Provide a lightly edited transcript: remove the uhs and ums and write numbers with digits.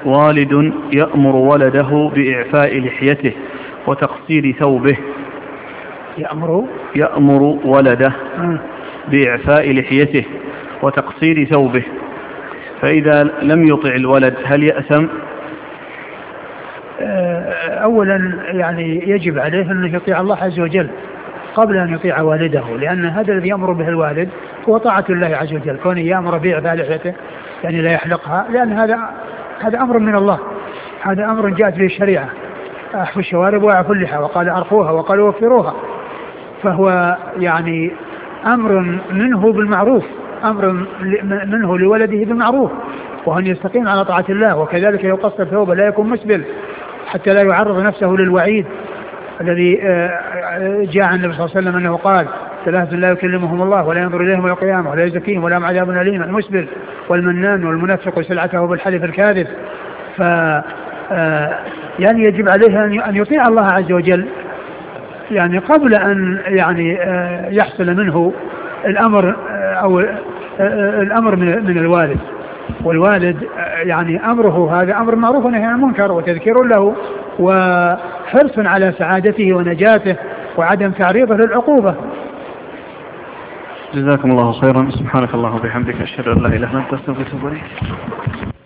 والد يأمر ولده بإعفاء لحيته وتقصير ثوبه. يأمر ولده بإعفاء لحيته وتقصير ثوبه، فإذا لم يطع الولد هل يأثم؟ أولا يعني يجب عليه أن يطيع الله عز وجل قبل أن يطيع والده، لأن هذا الذي يأمر به الوالد هو طاعة الله عز وجل، كونه يأمر بإعفاء لحيته يعني لا يحلقها، لأن هذا أمر من الله، هذا أمر جاءت به الشريعة، أحفوا الشوارب وأعفوا اللحى، وقال أرخوها وقال وفروها، فهو يعني أمر منه بالمعروف، أمر منه لولده بالمعروف، وأن يستقيم على طاعة الله، وكذلك يقصر ثوبه لا يكون مسبل حتى لا يعرض نفسه للوعيد الذي جاء عن النبي صلى الله عليه وسلم أنه قال: ثلاثة لا يكلمهم الله ولا ينظر إليهم يوم القيامة ولا يزكيهم ولا هم عذاب أليم: المسبل والمنان والمنفق سلعته بالحلف الكاذب. يعني يجب عليه أن يطيع الله عز وجل يعني قبل أن يعني يحصل منه الأمر أو الأمر من الوالد. والوالد يعني أمره هذا أمر معروف ونهي عن المنكر وتذكير له وحرص على سعادته ونجاته وعدم تعريضه للعقوبة. جزاكم الله خيرا. سبحانك اللهم وبحمدك أشهد أن لا إله إلا أنت أستغفرك وأتوب إليك.